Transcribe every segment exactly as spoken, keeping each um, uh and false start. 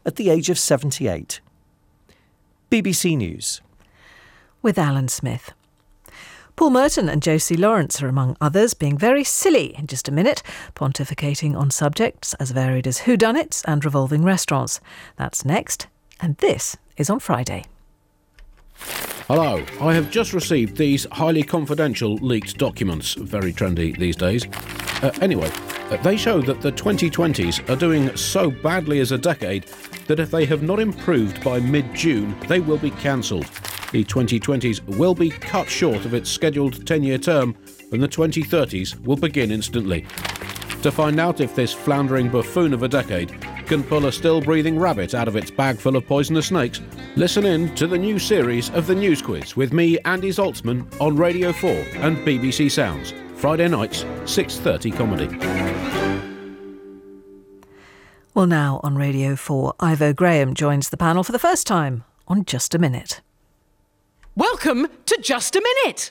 at the age of seventy-eight. B B C News. With Alan Smith. Paul Merton and Josie Lawrence are among others being very silly in just a minute, pontificating on subjects as varied as whodunits and revolving restaurants. That's next, and this is on Friday. Hello, I have just received these highly confidential leaked documents, very trendy these days. Uh, anyway, uh, they show that the twenty twenties are doing so badly as a decade that if they have not improved by mid-June, they will be cancelled. The twenty twenties will be cut short of its scheduled ten-year term, and the twenty thirties will begin instantly. To find out if this floundering buffoon of a decade can pull a still-breathing rabbit out of its bag full of poisonous snakes, listen in to the new series of The News Quiz with me, Andy Zaltzman, on Radio four and B B C Sounds. Friday nights, six thirty comedy. Well, now on Radio four, Ivo Graham joins the panel for the first time on Just a Minute. Welcome to Just a Minute.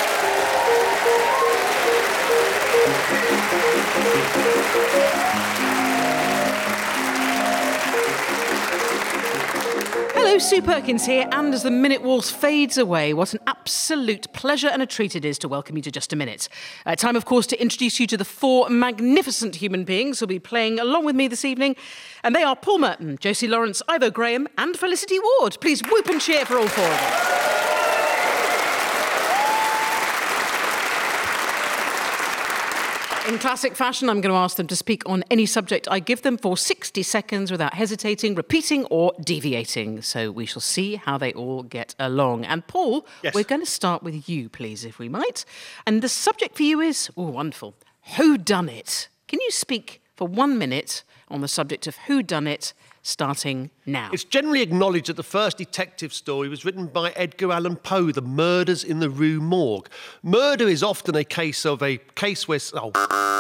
Hello, Sue Perkins here, and as the minute waltz fades away, what an absolute pleasure and a treat it is to welcome you to Just a Minute. Uh, time, of course, to introduce you to the four magnificent human beings who'll be playing along with me this evening, and they are Paul Merton, Josie Lawrence, Ivo Graham and Felicity Ward. Please whoop and cheer for all four of them. In classic fashion, I'm going to ask them to speak on any subject I give them for sixty seconds without hesitating, repeating or deviating. So we shall see how they all get along. And Paul, yes. We're going to start with you, please, if we might. And the subject for you is, oh, wonderful, whodunit. Can you speak for one minute on the subject of whodunit, starting now? It's generally acknowledged that the first detective story was written by Edgar Allan Poe, The Murders in the Rue Morgue. Murder is often a case of a case where... Oh.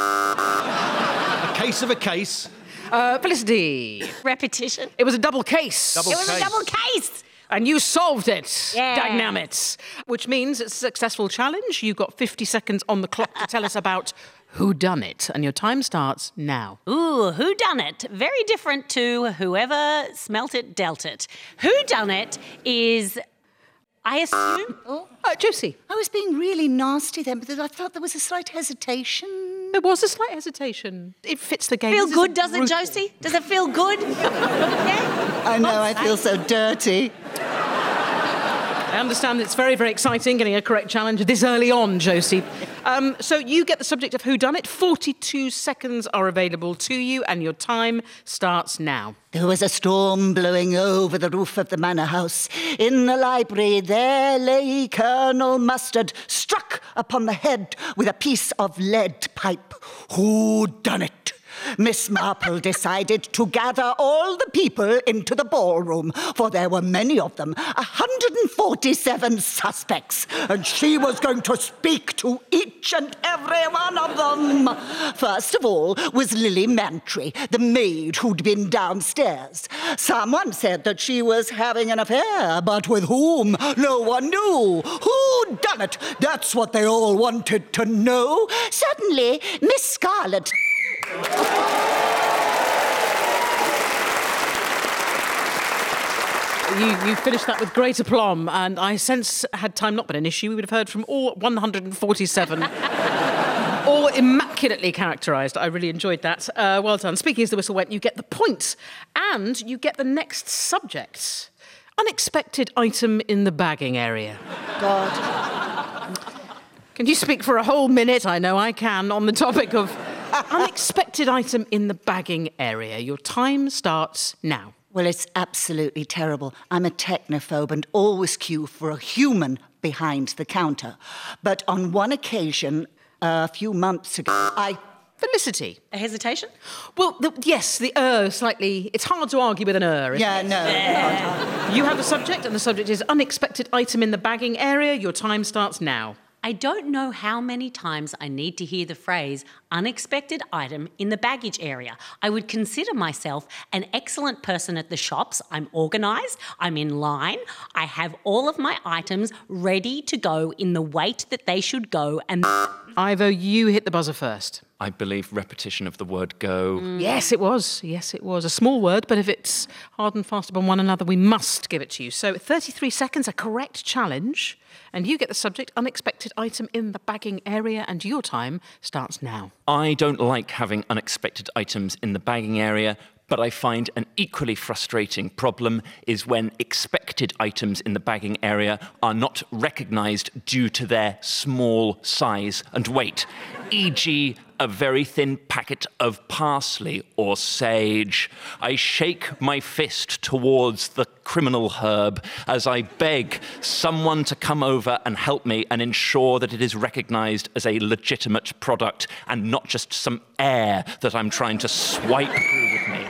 a case of a case. Uh, Felicity. Repetition. It was a double case. Double it was case. a double case. And you solved it. Yeah. Dagnammit. Which means it's a successful challenge. You've got fifty seconds on the clock to tell us about whodunit, and your time starts now. Ooh, whodunit. Very different to whoever smelt it, dealt it. Whodunit is, I assume... Oh. Uh, Josie. I was being really nasty then, but I thought there was a slight hesitation. There was a slight hesitation. It fits the game. Feel This good, is does it, brutal. Josie? Does it feel good? Yeah? I know, I feel so dirty. I understand it's very, very exciting getting a correct challenge this early on, Josie. Um, so you get the subject of whodunit. forty-two seconds are available to you, and your time starts now. There was a storm blowing over the roof of the manor house. In the library there lay Colonel Mustard, struck upon the head with a piece of lead pipe. Who done it? Miss Marple decided to gather all the people into the ballroom, for there were many of them, one hundred forty-seven suspects, and she was going to speak to each and every one of them. First of all was Lily Mantry, the maid who'd been downstairs. Someone said that she was having an affair, but with whom? No one knew. Who done it? That's what they all wanted to know. Suddenly, Miss Scarlet... You, you finished that with great aplomb, and I sense, had time not been an issue, we would have heard from all one hundred forty-seven. All immaculately characterised. I really enjoyed that. Uh, well done. Speaking as the whistle went, you get the point, and you get the next subject. Unexpected item in the bagging area. God. Can you speak for a whole minute? I know I can, on the topic of unexpected item in the bagging area. Your time starts now. Well, it's absolutely terrible. I'm a technophobe and always queue for a human behind the counter. But on one occasion, a few months ago, I... Felicity. A hesitation? Well, the, yes, the er slightly... It's hard to argue with an er, isn't Yeah, it? no. Yeah. You have a subject, and the subject is unexpected item in the bagging area. Your time starts now. I don't know how many times I need to hear the phrase unexpected item in the baggage area. I would consider myself an excellent person at the shops. I'm organised, I'm in line, I have all of my items ready to go in the weight that they should go, and Ivo, you hit the buzzer first. I believe repetition of the word go. Mm. Yes, it was. Yes, it was. A small word, but if it's hard and fast upon one another, we must give it to you. So thirty-three seconds, a correct challenge. And you get the subject, unexpected item in the bagging area, and your time starts now. I don't like having unexpected items in the bagging area, but I find an equally frustrating problem is when expected items in the bagging area are not recognised due to their small size and weight, for example a very thin packet of parsley or sage. I shake my fist towards the criminal herb as I beg someone to come over and help me and ensure that it is recognised as a legitimate product and not just some air that I'm trying to swipe through with me.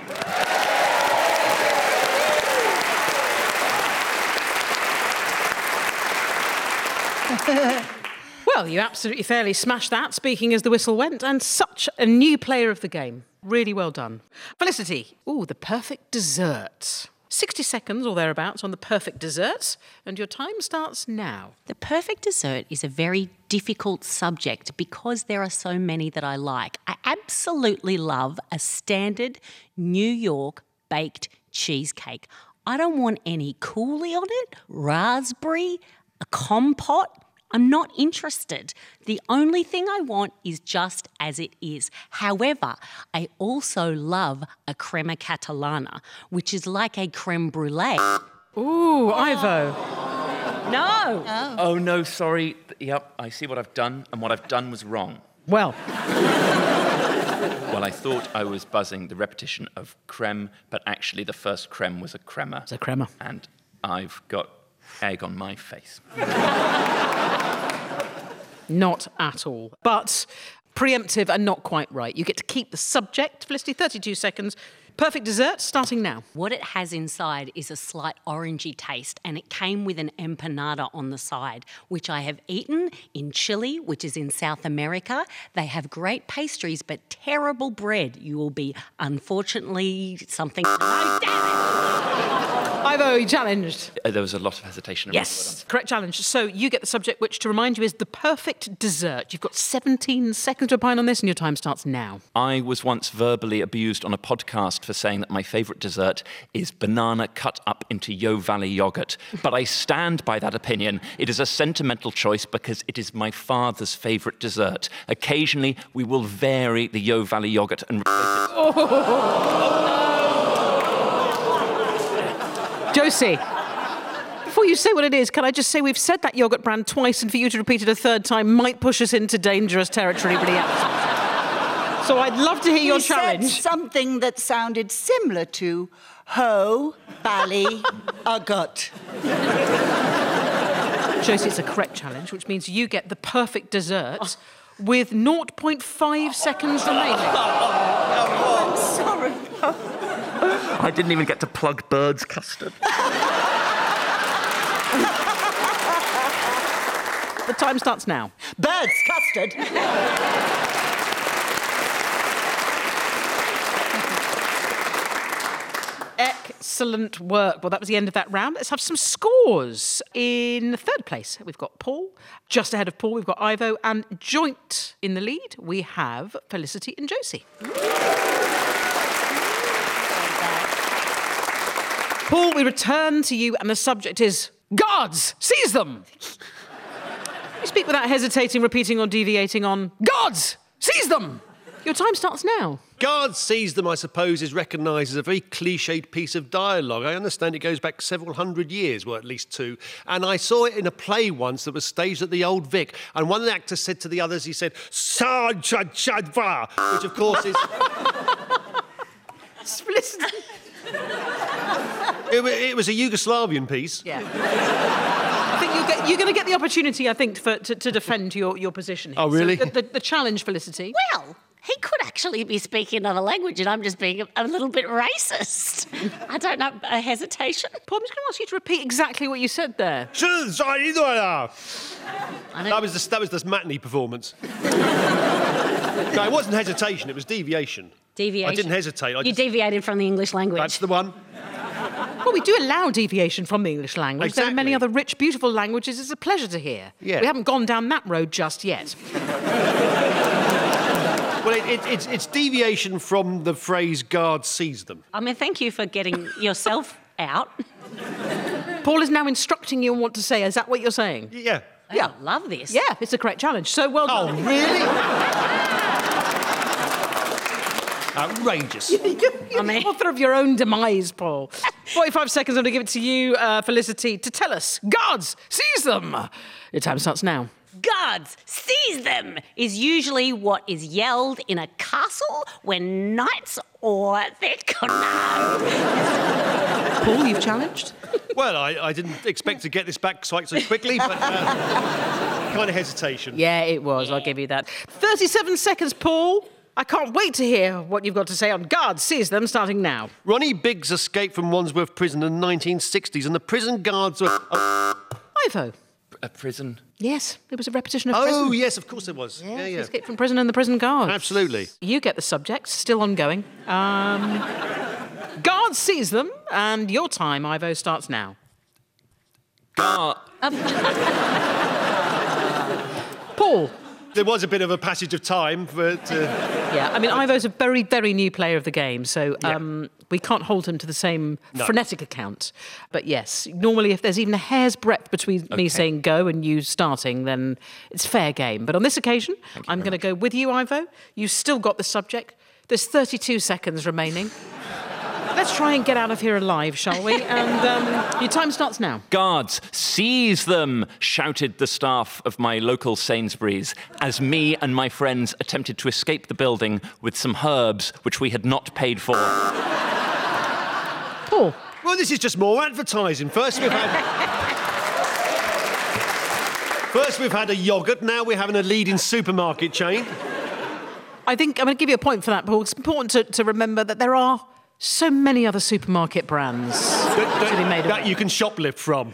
Well, you absolutely fairly smashed that, speaking as the whistle went, and such a new player of the game. Really well done. Felicity. Ooh, the perfect dessert. sixty seconds or thereabouts on the perfect dessert, and your time starts now. The perfect dessert is a very difficult subject because there are so many that I like. I absolutely love a standard New York baked cheesecake. I don't want any coulis on it, raspberry, a compote. I'm not interested. The only thing I want is just as it is. However, I also love a crema catalana, which is like a creme brulee. Ooh, Ivo. No. Oh. oh, no, sorry. Yep, I see what I've done, and what I've done was wrong. Well. Well, I thought I was buzzing the repetition of creme, but actually the first creme was a crema. It's a crema. And I've got egg on my face. Not at all. But preemptive and not quite right. You get to keep the subject. Felicity, thirty-two seconds. Perfect dessert, starting now. What it has inside is a slight orangey taste, and it came with an empanada on the side, which I have eaten in Chile, which is in South America. They have great pastries, but terrible bread. You will be, unfortunately, something... Oh, damn it! Ivo, challenged. Uh, there was a lot of hesitation. Yes, correct challenge. So you get the subject, which, to remind you, is the perfect dessert. You've got seventeen seconds to opine on this, and your time starts now. I was once verbally abused on a podcast for saying that my favourite dessert is banana cut up into Yo Valley yoghurt. But I stand by that opinion. It is a sentimental choice because it is my father's favourite dessert. Occasionally, we will vary the Yo Valley yoghurt and replace it. Oh. Josie, before you say what it is, can I just say we've said that yoghurt brand twice, and for you to repeat it a third time might push us into dangerous territory really else. So I'd love to hear your he challenge. Said something that sounded similar to Ho, Bally, Ugot. Josie, it's a correct challenge, which means you get the perfect dessert with zero point five seconds remaining. Oh, I'm sorry. I didn't even get to plug Bird's custard. The time starts now. Bird's custard? Excellent work. Well, that was the end of that round. Let's have some scores. In third place, we've got Paul. Just ahead of Paul, we've got Ivo. And joint in the lead, we have Felicity and Josie. Paul, we return to you, and the subject is guards, seize them. You speak without hesitating, repeating or deviating on guards, seize them. Your time starts now. Guards seize them, I suppose, is recognised as a very cliched piece of dialogue. I understand it goes back several hundred years, well, at least two. And I saw it in a play once that was staged at the Old Vic. And one of the actors said to the others, he said, Sa-cha-cha-va, which, of course, is... It, it was a Yugoslavian piece. Yeah. I think you'll get, you're going to get the opportunity, I think, for, to, to defend your, your position here. Oh, really? So the, the, the challenge, Felicity. Well, he could actually be speaking another language, and I'm just being a, a little bit racist. I don't know, a hesitation. Paul, I'm just going to ask you to repeat exactly what you said there. That was the, that was the matinee performance. No, it wasn't hesitation, it was deviation. Deviation. I didn't hesitate. I you just... deviated from the English language. That's the one. Well, we do allow deviation from the English language. Exactly. There are many other rich, beautiful languages. It's a pleasure to hear. Yeah. We haven't gone down that road just yet. Well, it, it, it's, it's deviation from the phrase "guard sees them." I mean, thank you for getting yourself out. Paul is now instructing you on what to say. Is that what you're saying? Yeah. Yeah. I love this. Yeah, it's a correct challenge. So well Oh, done. really? Outrageous. You're the author of your own demise, Paul. forty-five seconds, I'm going to give it to you, uh, Felicity, to tell us. Guards, seize them! Your time starts now. Guards, seize them, is usually what is yelled in a castle when knights or their command. Paul, you've challenged? Well, I, I didn't expect to get this back quite so quickly, but uh, kind of hesitation. Yeah, it was. I'll give you that. thirty-seven seconds, Paul. I can't wait to hear what you've got to say on Guards, seize them, starting now. Ronnie Biggs escaped from Wandsworth Prison in the nineteen sixties, and the prison guards were... Oh, Ivo. A prison. Yes, it was a repetition of prison. oh yes, of course it was. Yes, Yeah, yeah. Escape from prison and the prison guards. Absolutely. You get the subject, still ongoing. Um, Guards seize them, and your time, Ivo, starts now. Guard. Paul. There was a bit of a passage of time, but... Uh, Yeah, I mean, Ivo's a very, very new player of the game, so um, we can't hold him to the same No. frenetic account. But yes, normally if there's even a hair's breadth between Okay. me saying go and you starting, then it's fair game. But on this occasion, I'm going to go with you, Ivo. You've still got the subject. There's thirty-two seconds remaining. Let's try and get out of here alive, shall we? And um, your time starts now. Guards, seize them, shouted the staff of my local Sainsbury's as me and my friends attempted to escape the building with some herbs which we had not paid for. Paul. well, this is just more advertising. First we've had... First we've had a yoghurt, now we're having a leading supermarket chain. I think I'm going to give you a point for that, Paul. It's important to, to remember that there are so many other supermarket brands that, to be made of. that you can shoplift from.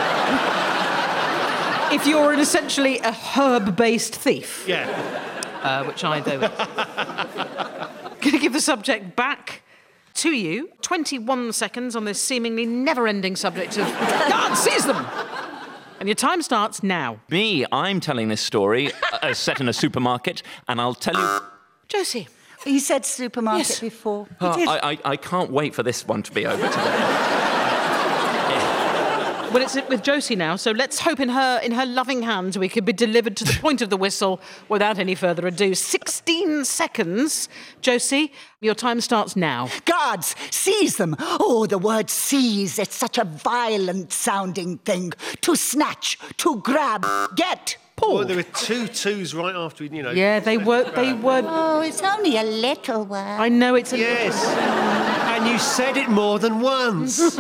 If you're an essentially a herb-based thief, Yeah. uh, which I do. Going to give the subject back to you. twenty-one seconds on this seemingly never-ending subject of God seize them. And your time starts now. Me, I'm telling this story uh, set in a supermarket, and I'll tell you... Josie. He said supermarket Yes. before. Uh, I, I, I can't wait for this one to be over today. Well, it's with Josie now, so let's hope in her in her loving hands we could be delivered to the point of the whistle without any further ado. sixteen seconds. Josie, your time starts now. Guards, seize them. Oh, the word seize, it's such a violent sounding thing. To snatch, to grab, get. Paul. Well, there were two twos right after, you know... Yeah, they were. They were. Oh, it's only a little word. I know it's a. Yes. And you said it more than once.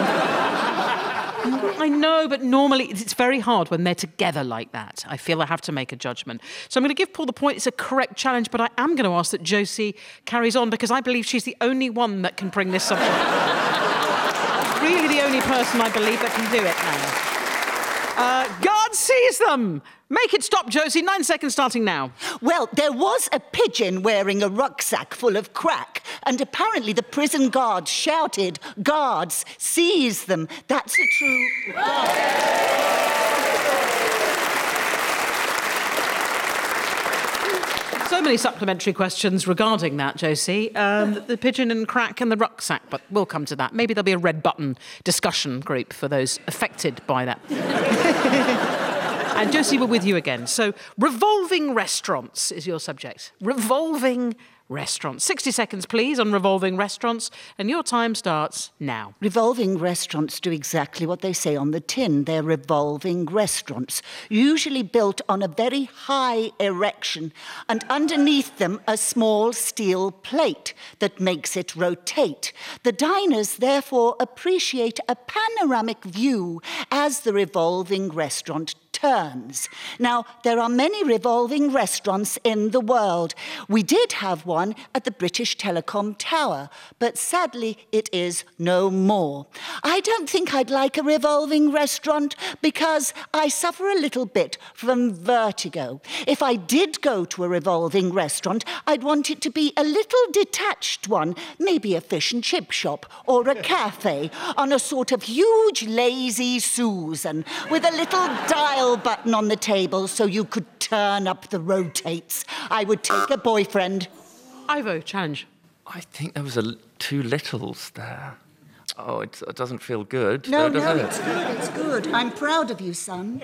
I know, but normally it's very hard when they're together like that. I feel I have to make a judgment. So I'm going to give Paul the point. It's a correct challenge, but I am going to ask that Josie carries on because I believe she's the only one that can bring this subject. Really the only person I believe that can do it now. Uh, God seize them! Make it stop, Josie. Nine seconds starting now. Well, there was a pigeon wearing a rucksack full of crack, and apparently the prison guards shouted, "Guards, seize them." That's a true... So many supplementary questions regarding that, Josie. Um, the pigeon and crack and the rucksack, but we'll come to that. Maybe there'll be a red button discussion group for those affected by that. And Josie, we're with you again. So, revolving restaurants is your subject. Revolving restaurants. sixty seconds, please, on revolving restaurants. And your time starts now. Revolving restaurants do exactly what they say on the tin. They're revolving restaurants, usually built on a very high erection, and underneath them a small steel plate that makes it rotate. The diners therefore appreciate a panoramic view as the revolving restaurant turns. Now, there are many revolving restaurants in the world. We did have one at the British Telecom Tower, but sadly it is no more. I don't think I'd like a revolving restaurant because I suffer a little bit from vertigo. If I did go to a revolving restaurant, I'd want it to be a little detached one, maybe a fish and chip shop or a cafe on a sort of huge lazy Susan with a little dial button on the table so you could turn up the rotates. I would take a boyfriend. Ivo, challenge. I think there was a, two littles there. Oh, it, it doesn't feel good. No, does no, it? it's good, it's good. I'm proud of you, son.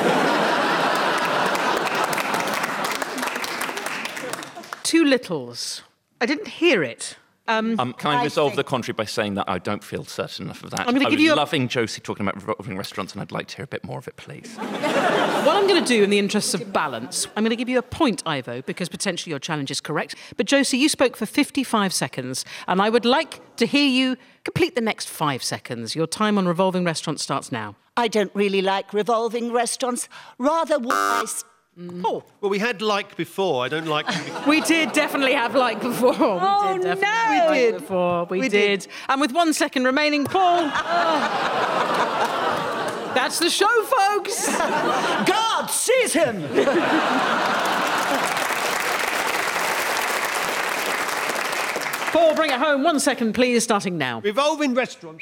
Two littles. I didn't hear it. Um, Um, can I, I resolve think- the contrary by saying that I don't feel certain enough of that? I'm gonna I give was you a- loving Josie talking about revolving restaurants, and I'd like to hear a bit more of it, please. What I'm going to do in the interests of balance, I'm going to give you a point, Ivo, because potentially your challenge is correct. But Josie, you spoke for fifty-five seconds, and I would like to hear you complete the next five seconds. Your time on revolving restaurants starts now. I don't really like revolving restaurants. Rather would I... s- Oh, Well, we had like before. I don't like... we did definitely have like before. Oh, we did definitely no. have We did. like before. We, We did. did. And with one second remaining, Paul. That's the show, folks. God, seize him! Paul, bring it home. One second, please, starting now. Revolving restaurant.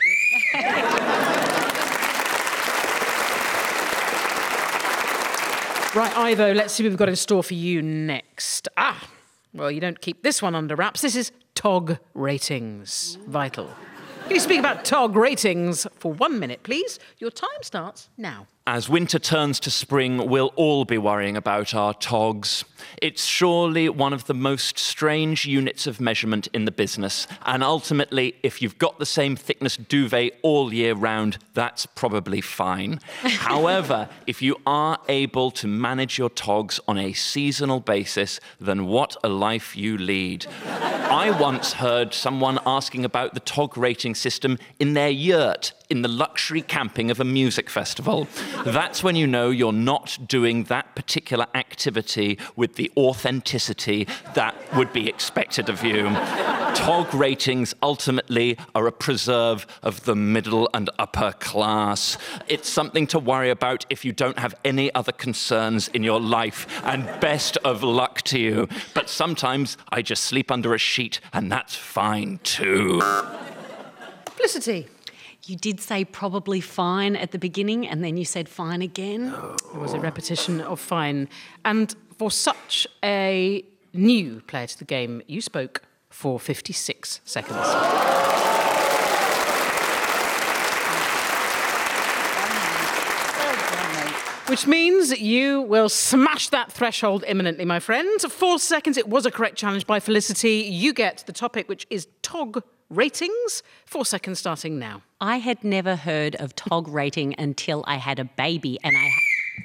Right, Ivo, let's see what we've got in store for you next. Ah, well, you don't keep this one under wraps. This is T O G ratings. Vital. Can you speak about T O G ratings for one minute, please? Your time starts now. As winter turns to spring, we'll all be worrying about our togs. It's surely one of the most strange units of measurement in the business, and ultimately, if you've got the same thickness duvet all year round, that's probably fine. However, if you are able to manage your togs on a seasonal basis, then what a life you lead. I once heard someone asking about the T O G rating system in their yurt in the luxury camping of a music festival. That's when you know you're not doing that particular activity with the authenticity that would be expected of you. T O G ratings ultimately are a preserve of the middle and upper class. It's something to worry about if you don't have any other concerns in your life, and best of luck to you. But sometimes I just sleep under a sheet, and that's fine too. Felicity. You did say probably fine at the beginning, and then you said fine again. It was a repetition of fine. And for such a new player to the game, you spoke for fifty-six seconds. Which means you will smash that threshold imminently, my friend. Four seconds, it was a correct challenge by Felicity. You get the topic, which is T O G ratings. Four seconds starting now. I had never heard of T O G rating until I had a baby, and I...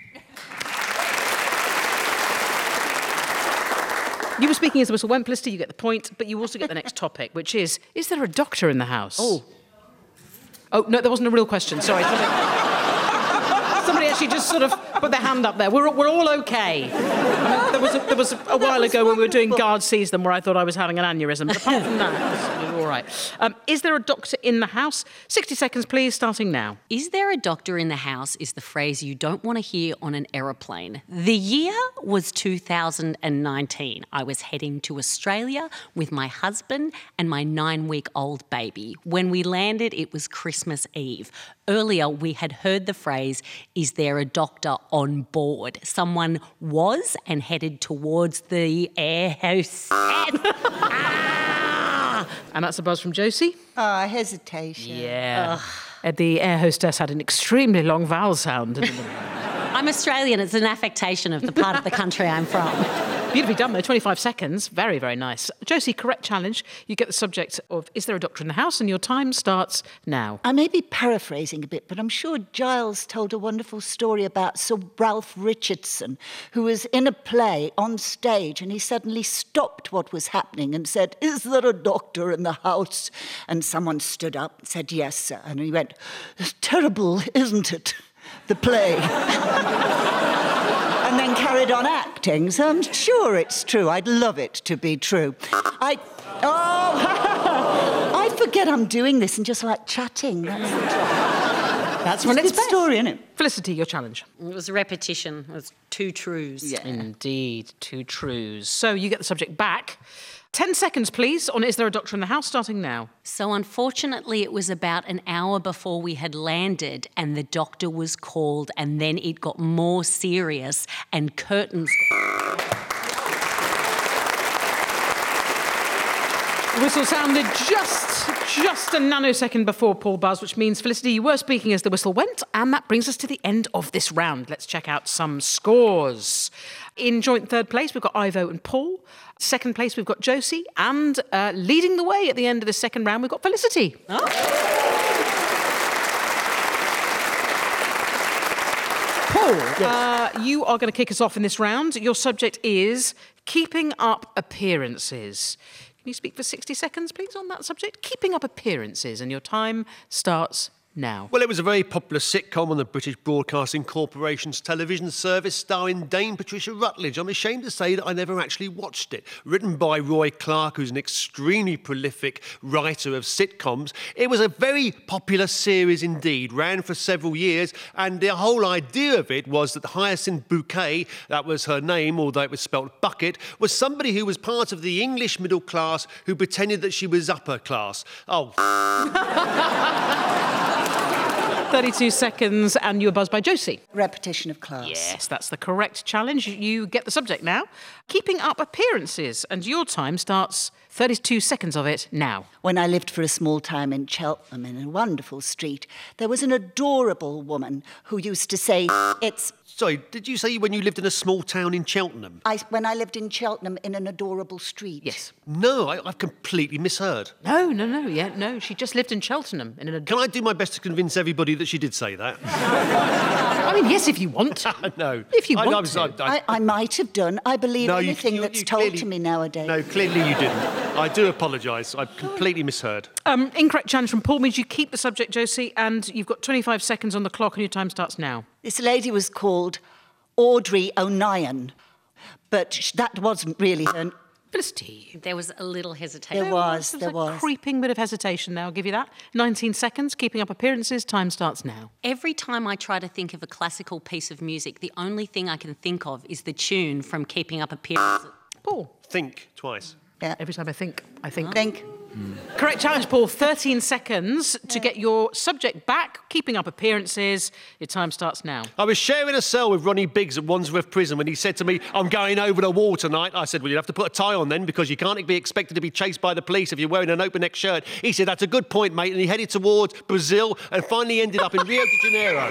You were speaking as the whistle went, Felicity, you get the point, but you also get the next topic, which is, is there a doctor in the house? Oh. Oh, no, there wasn't a real question, sorry. Somebody actually just sort of put their hand up there. We're, we're all okay. I mean, there was a, there was a, a while ago when we were doing Guard Sees Them where I thought I was having an aneurysm. But apart from that, we're all right. Um, is there a doctor in the house? sixty seconds, please, starting now. Is there a doctor in the house is the phrase you don't want to hear on an aeroplane. The year was two thousand nineteen. I was heading to Australia with my husband and my nine-week-old baby. When we landed, it was Christmas Eve. Earlier, we had heard the phrase, is there a doctor on board? Someone was and headed towards the air house. ah! And that's a buzz from Josie. Ah, hesitation. Yeah. Uh, the air hostess had an extremely long vowel sound. I'm Australian. It's an affectation of the part of the country I'm from. Beautifully done, though. twenty-five seconds. Very, very nice. Josie, correct challenge. You get the subject of, is there a doctor in the house? And your time starts now. I may be paraphrasing a bit, but I'm sure Giles told a wonderful story about Sir Ralph Richardson, who was in a play on stage, and he suddenly stopped what was happening and said, is there a doctor in the house? And someone stood up and said, yes, sir. And he went, it's terrible, isn't it? the play. And then carried on acting, so I'm sure it's true. I'd love it to be true. I... Oh, I forget I'm doing this and just like chatting. That's, That's when it's a good story, isn't it? Felicity, your challenge. It was a repetition. It was two trues. Yeah. Indeed, two trues. So you get the subject back. Ten seconds, please, on Is There a Doctor in the House, starting now. So unfortunately, it was about an hour before we had landed and the doctor was called, and then it got more serious and curtains... The whistle sounded just, just a nanosecond before Paul buzzed, which means, Felicity, you were speaking as the whistle went, and that brings us to the end of this round. Let's check out some scores. In joint third place, we've got Ivo and Paul. Second place, we've got Josie. And uh, leading the way at the end of the second round, we've got Felicity. Oh. Paul, yes. uh, you are going to kick us off in this round. Your subject is keeping up appearances. Can you speak for sixty seconds, please, on that subject? Keeping up appearances, and your time starts now. Well, it was a very popular sitcom on the British Broadcasting Corporation's television service starring Dame Patricia Rutledge. I'm ashamed to say that I never actually watched it. Written by Roy Clark, who's an extremely prolific writer of sitcoms, it was a very popular series indeed, ran for several years, and the whole idea of it was that Hyacinth Bouquet, that was her name, although it was spelled bucket, was somebody who was part of the English middle class who pretended that she was upper class. Oh. thirty-two seconds, and you were buzzed by Josie. Repetition of class. Yes, that's the correct challenge. You get the subject now. Keeping up appearances, and your time starts thirty-two seconds of it now. When I lived for a small time in Cheltenham in a wonderful street, there was an adorable woman who used to say, it's... Sorry, did you say when you lived in a small town in Cheltenham? I, when I lived in Cheltenham in an adorable street. Yes. No, I, I've completely misheard. No, no, no, yeah, no. She just lived in Cheltenham. In an Can I do my best to convince everybody that she did say that? I mean, yes, if you want. No. If you I, want I was, to. I, I, I, I might have done. I believe No, you- anything you- that's you told clearly- to me nowadays. No, clearly you didn't. I do apologise. I've completely misheard. Um, incorrect challenge from Paul means you keep the subject, Josie, and you've got twenty-five seconds on the clock, and your time starts now. This lady was called Audrey O'Neill, but sh- that wasn't really her... Felicity. There was a little hesitation. There was, There's there a was. creeping bit of hesitation there, I'll give you that. nineteen seconds, keeping up appearances, time starts now. Every time I try to think of a classical piece of music, the only thing I can think of is the tune from Keeping Up Appearances. Paul. Think twice. Yeah. Every time I think, I think. Think. Correct challenge, Paul. thirteen seconds to get your subject back. Keeping up appearances. Your time starts now. I was sharing a cell with Ronnie Biggs at Wandsworth Prison when he said to me, I'm going over the wall tonight. I said, well, you'll have to put a tie on then because you can't be expected to be chased by the police if you're wearing an open-neck shirt. He said, that's a good point, mate. And he headed towards Brazil and finally ended up in Rio de Janeiro.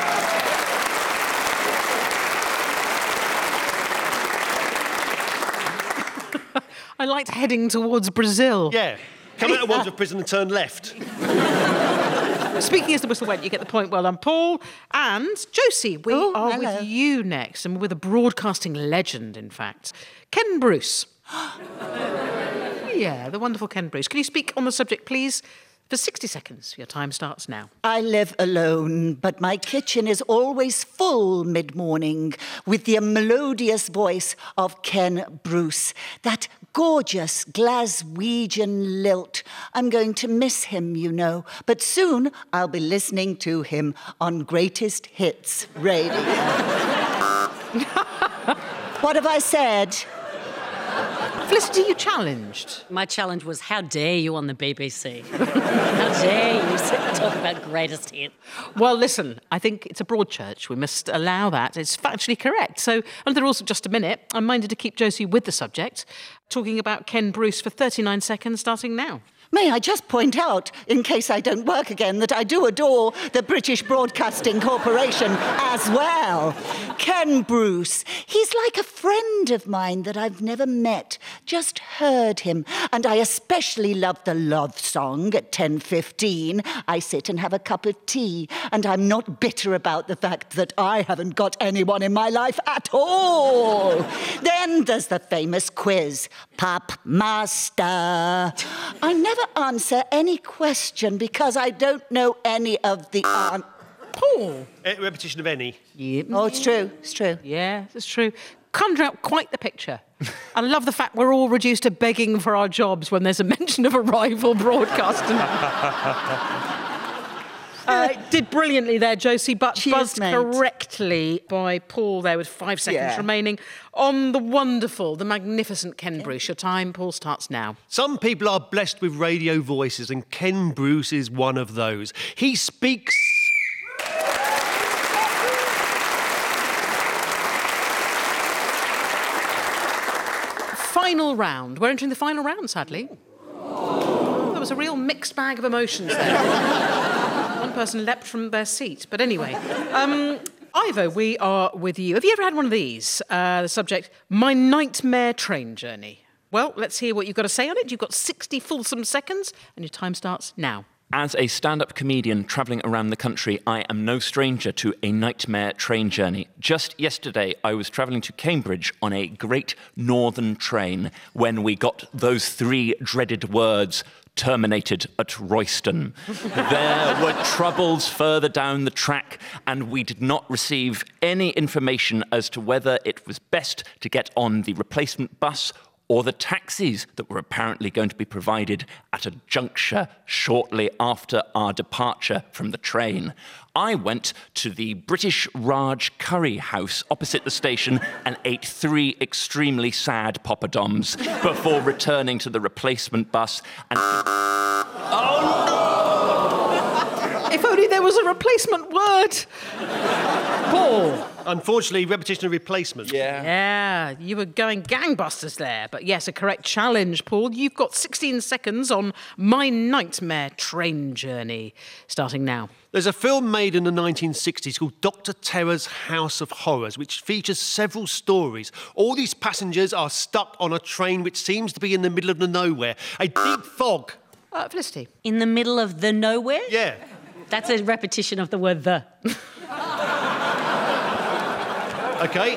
I liked heading towards Brazil. Yeah. Come out of Wandsworth Prison and turn left. Speaking as the whistle went, you get the point. Well done, Paul. And Josie, we Oh, are hello. with you next, and we're with a broadcasting legend, in fact. Ken Bruce. Yeah, the wonderful Ken Bruce. Can you speak on the subject, please, for sixty seconds? Your time starts now. I live alone, but my kitchen is always full mid-morning with the melodious voice of Ken Bruce, that gorgeous Glaswegian lilt. I'm going to miss him, you know, but soon I'll be listening to him on Greatest Hits Radio. What have I said? Felicity, you challenged. My challenge was, how dare you on the B B C? How dare you talk about greatest hit? Well, listen, I think it's a broad church. We must allow that. It's factually correct. So, under the rules of just a minute, I'm minded to keep Josie with the subject, talking about Ken Bruce for thirty-nine seconds, starting now. May I just point out, in case I don't work again, that I do adore the British Broadcasting Corporation as well. Ken Bruce, he's like a friend of mine that I've never met, just heard him. And I especially love the love song at ten fifteen. I sit and have a cup of tea, and I'm not bitter about the fact that I haven't got anyone in my life at all. Then there's the famous quiz, Pop Master. I never answer any question because I don't know any of the answers. Paul? Uh, repetition of any. Yeah. Oh, it's true. It's true. Yeah, it's true. Conjure up quite the picture. I love the fact we're all reduced to begging for our jobs when there's a mention of a rival broadcaster. uh, did brilliantly there, Josie, but Cheers, buzzed mate. correctly by Paul there with five seconds Yeah. remaining on the wonderful, the magnificent Ken Bruce. Your time, Paul, starts now. Some people are blessed with radio voices, and Ken Bruce is one of those. He speaks... Final round. We're entering the final round, sadly. Oh, there was a real mixed bag of emotions there. One person leapt from their seat. But anyway, um, Ivo, we are with you. Have you ever had one of these? Uh, the subject, my nightmare train journey. Well, let's hear what you've got to say on it. You've got sixty fulsome seconds, and your time starts now. As a stand-up comedian travelling around the country, I am no stranger to a nightmare train journey. Just yesterday, I was travelling to Cambridge on a Great Northern train when we got those three dreaded words, terminated at Royston. There were troubles further down the track, and we did not receive any information as to whether it was best to get on the replacement bus or the taxis that were apparently going to be provided at a juncture shortly after our departure from the train. I went to the British Raj Curry House opposite the station and ate three extremely sad poppadoms before returning to the replacement bus and... Oh, no! If only there was a replacement word. Paul. Unfortunately, repetition of replacement. Yeah. Yeah, you were going gangbusters there. But yes, a correct challenge, Paul. You've got sixteen seconds on my nightmare train journey. Starting now. There's a film made in the nineteen sixties called Doctor Terror's House of Horrors, which features several stories. All these passengers are stuck on a train which seems to be in the middle of the nowhere. A deep fog. Uh, Felicity. In the middle of the nowhere? Yeah. That's a repetition of the word the. OK.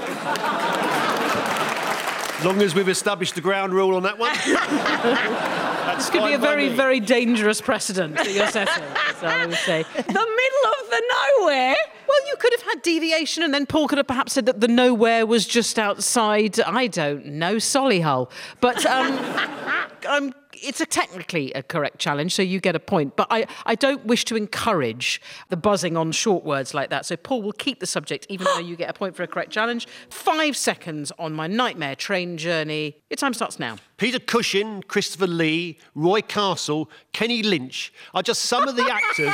As long as we've established the ground rule on that one. This could be a very, very dangerous precedent that you're setting, so I would say. The middle of the nowhere? Well, you could have had deviation, and then Paul could have perhaps said that the nowhere was just outside, I don't know, Solihull. But um, um, it's a technically a correct challenge, so you get a point. But I, I don't wish to encourage the buzzing on short words like that, so Paul will keep the subject, even though you get a point for a correct challenge. Five seconds on my nightmare train journey. Your time starts now. Peter Cushing, Christopher Lee, Roy Castle, Kenny Lynch are just some of the actors...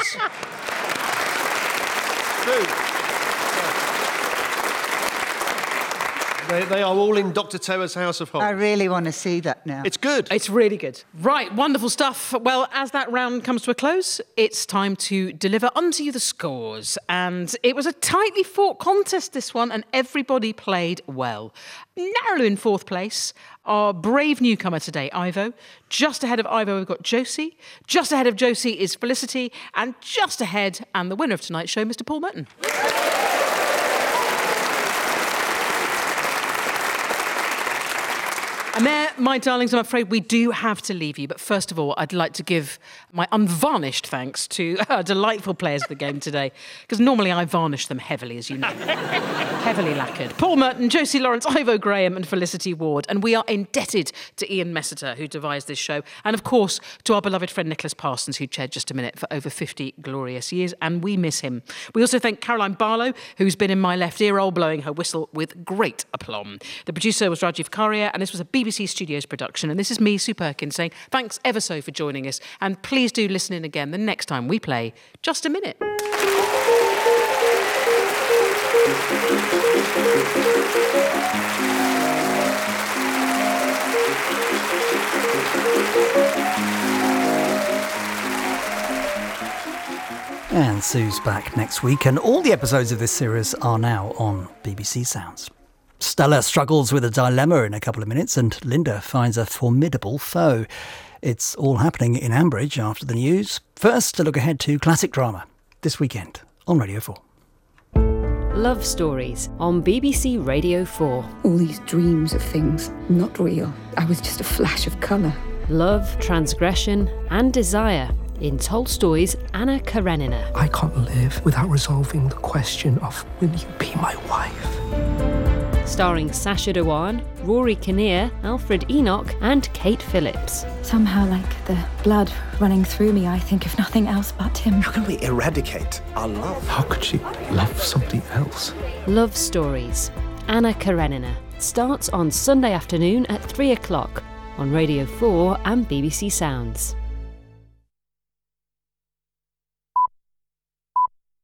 True. They, they are all in Doctor Terror's House of Horrors. I really want to see that now. It's good. It's really good. Right, wonderful stuff. Well, as that round comes to a close, it's time to deliver unto you the scores. And it was a tightly fought contest, this one, and everybody played well. Narrowly in fourth place, our brave newcomer today, Ivo. Just ahead of Ivo, we've got Josie. Just ahead of Josie is Felicity. And just ahead, and the winner of tonight's show, Mister Paul Merton. And there, my darlings, I'm afraid we do have to leave you. But first of all, I'd like to give my unvarnished thanks to our delightful players of the game today, because normally I varnish them heavily, as you know. Heavily lacquered. Paul Merton, Josie Lawrence, Ivo Graham and Felicity Ward. And we are indebted to Ian Messiter, who devised this show. And, of course, to our beloved friend Nicholas Parsons, who chaired Just a Minute for over fifty glorious years. And we miss him. We also thank Caroline Barlow, who's been in my left ear hole blowing her whistle with great aplomb. The producer was Rajiv Karia, and this was a B B C Studios production. And this is me, Sue Perkins, saying thanks ever so for joining us. And please do listen in again the next time we play Just a Minute. And Sue's back next week, and all the episodes of this series are now on B B C Sounds. Stella struggles with a dilemma in a couple of minutes, and Linda finds a formidable foe. It's all happening in Ambridge after the news. First, a look ahead to classic drama this weekend on Radio four. Love Stories on B B C Radio four. All these dreams of things, not real. I was just a flash of colour. Love, transgression and desire in Tolstoy's Anna Karenina. I can't live without resolving the question of, will you be my wife? Starring Sacha Dhawan, Rory Kinnear, Alfred Enoch and Kate Phillips. Somehow, like the blood running through me, I think of nothing else but him. How can we eradicate our love? How could she love somebody else? Love Stories, Anna Karenina, starts on Sunday afternoon at three o'clock on Radio four and B B C Sounds.